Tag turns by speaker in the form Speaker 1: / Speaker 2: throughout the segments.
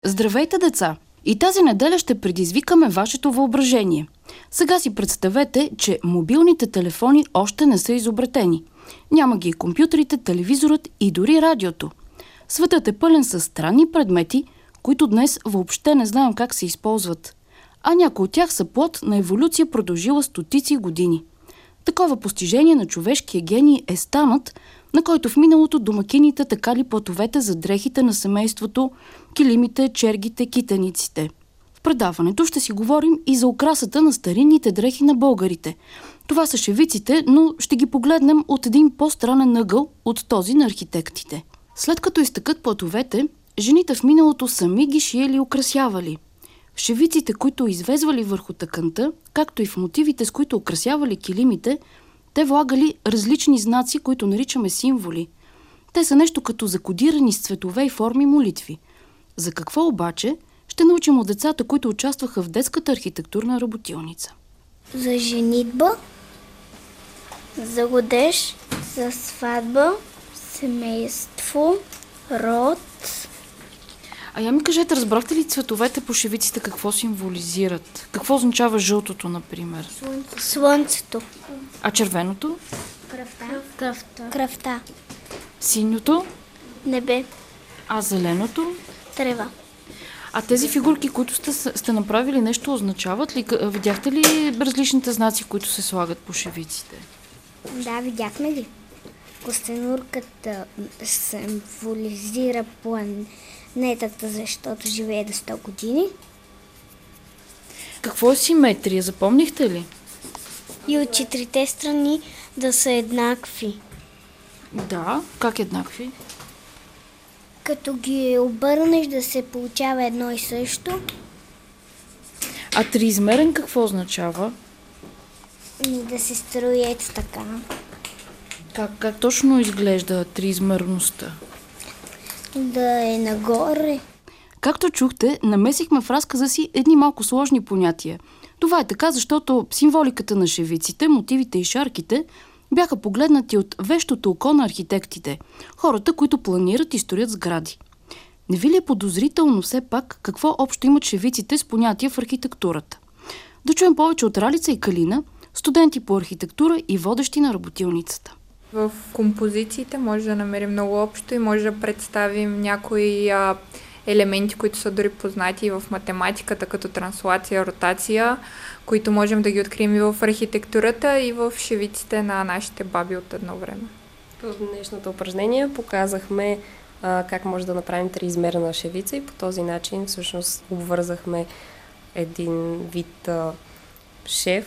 Speaker 1: Здравейте, деца! И тази неделя ще предизвикаме вашето въображение. Сега си представете, че мобилните телефони още не са изобретени. Няма ги и компютрите, телевизорът и дори радиото. Светът е пълен със странни предмети, които днес въобще не знаем как се използват. А някои от тях са плод на еволюция, продължила стотици години. Такова постижение на човешкия гений е станът, на който в миналото домакините такали платовете за дрехите на семейството, килимите, чергите, китениците. В предаването ще си говорим и за украсата на старинните дрехи на българите. Това са шевиците, но ще ги погледнем от един по-странен ъгъл от този на архитектите. След като изтъкат платовете, жените в миналото сами ги шиели и украсявали. В шевиците, които извезвали върху тъканта, както и в мотивите, с които украсявали килимите, те влагали различни знаци, които наричаме символи. Те са нещо като закодирани с цветове и форми молитви. За какво обаче ще научим от децата, които участваха в детската архитектурна работилница?
Speaker 2: За женитба, за годеж, за сватба, семейство, род.
Speaker 1: А я ми кажете, разбрахте ли цветовете по шевиците какво символизират? Какво означава жълтото, например?
Speaker 2: Слънцето.
Speaker 1: А червеното?
Speaker 2: Кръвта.
Speaker 1: Синьото?
Speaker 2: Небе.
Speaker 1: А зеленото?
Speaker 2: Трева.
Speaker 1: А тези фигурки, които сте направили, нещо означават ли? Видяхте ли различните знаци, които се слагат по шевиците?
Speaker 2: Да, видяхме ги. Костенурката символизира планетата, защото живее до 100 години.
Speaker 1: Какво е симетрия? Запомнихте ли?
Speaker 2: И от четирите страни да са еднакви.
Speaker 1: Да, как еднакви?
Speaker 2: Като ги обърнеш да се получава едно и също.
Speaker 1: А триизмерен какво означава?
Speaker 2: И да се строят така.
Speaker 1: Как точно изглежда триизмерността?
Speaker 2: Да е нагоре.
Speaker 1: Както чухте, намесихме в разказа си едни малко сложни понятия. Това е така, защото символиката на шевиците, мотивите и шарките бяха погледнати от вещото око на архитектите, хората, които планират и строят сгради. Не ви ли е подозрително все пак какво общо имат шевиците с понятия в архитектурата? Да чуем повече от Ралица и Калина, студенти по архитектура и водещи на работилницата.
Speaker 3: В композициите може да намерим много общо и може да представим някои елементи, които са дори познати и в математиката, като транслация, ротация, които можем да ги открием и в архитектурата, и в шевиците на нашите баби от едно време.
Speaker 4: В днешното упражнение показахме как може да направим триизмерна шевица и по този начин всъщност обвързахме един вид шеф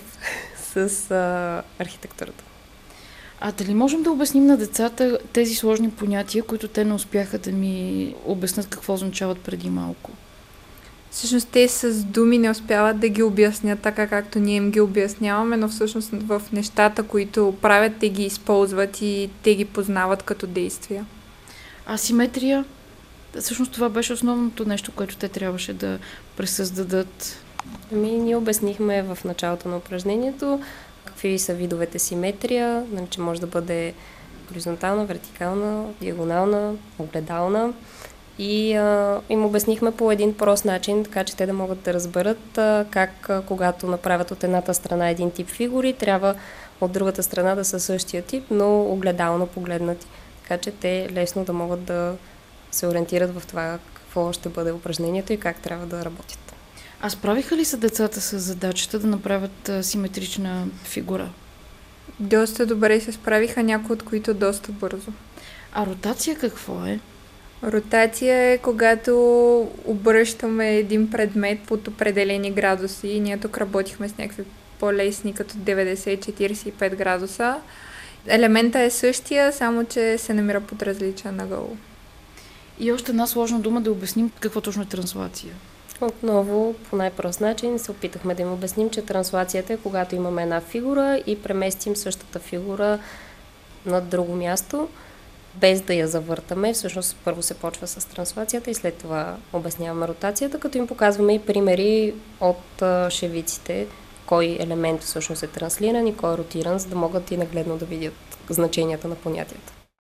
Speaker 4: с архитектурата.
Speaker 1: А дали можем да обясним на децата тези сложни понятия, които те не успяха да ми обяснят какво означават преди малко?
Speaker 3: Всъщност те с думи не успяват да ги обяснят така, както ние им ги обясняваме, но всъщност в нещата, които правят, те ги използват и те ги познават като действия.
Speaker 1: Асиметрия? Всъщност това беше основното нещо, което те трябваше да пресъздадат.
Speaker 4: Ние обяснихме в началото на упражнението какви са видовете симетрия, че може да бъде хоризонтална, вертикална, диагонална, огледална. И им обяснихме по един прост начин, така че те да могат да разберат как когато направят от едната страна един тип фигури, трябва от другата страна да са същия тип, но огледално погледнати. Така че те лесно да могат да се ориентират в това какво ще бъде упражнението и как трябва да работят.
Speaker 1: А справиха ли са децата с задачата да направят симетрична фигура?
Speaker 3: Доста добре се справиха, някои от които доста бързо.
Speaker 1: А ротация какво е?
Speaker 3: Ротация е когато обръщаме един предмет под определени градуси. Ние тук работихме с някакви по-лесни, като 90-45 градуса. Елемента е същия, само че се намира под различен ъгъл.
Speaker 1: И още една сложна дума да обясним какво точно е транслация.
Speaker 4: Отново, по най-прост начин се опитахме да им обясним, че транслацията е когато имаме една фигура и преместим същата фигура на друго място, без да я завъртаме. Всъщност първо се почва с транслацията и след това обясняваме ротацията, като им показваме и примери от шевиците, кой елемент всъщност е транслиран и кой е ротиран, за да могат и нагледно да видят значенията на понятията.